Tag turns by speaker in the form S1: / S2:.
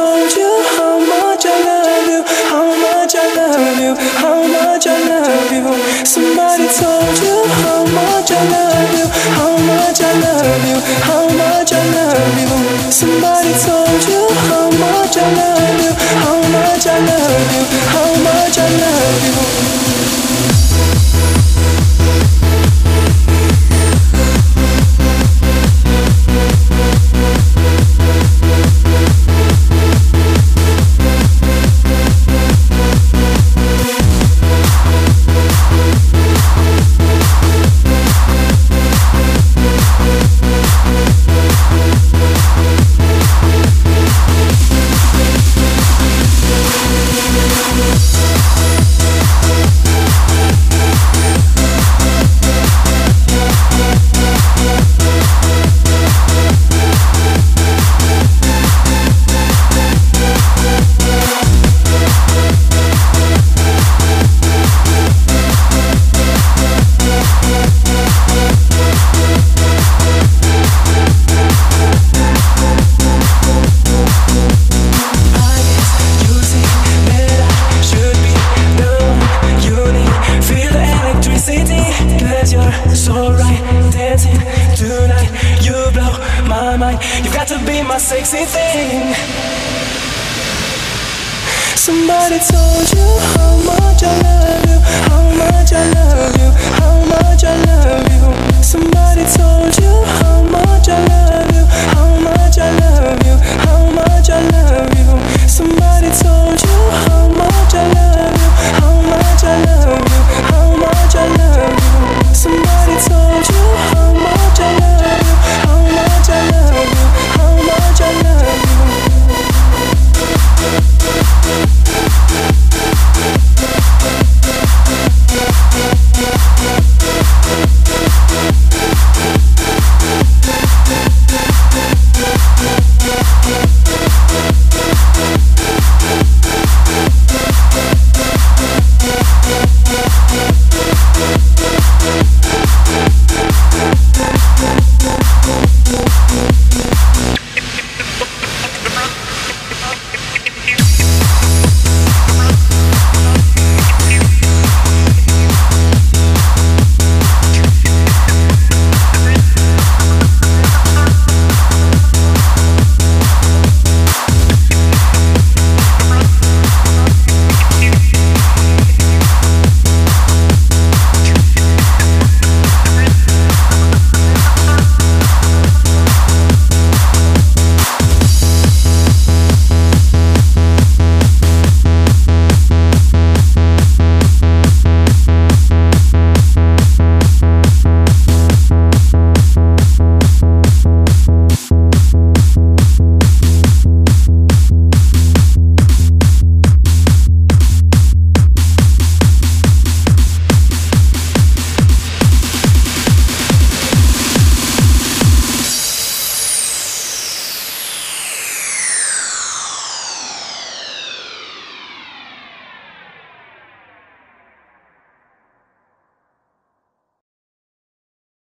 S1: told you how much I love you, how much I love you, how much I love you. Somebody told you how much I love you, how much I love you, how much I love you. Somebody told you how much I love you, how much I love you, how much I love you. So right, dancing tonight, you blow my mind. You got to be my sexy thing. Somebody told you how much I love you, how much I love you, how much I love you. Somebody told you how much I love you, how much I love you, how much I love you.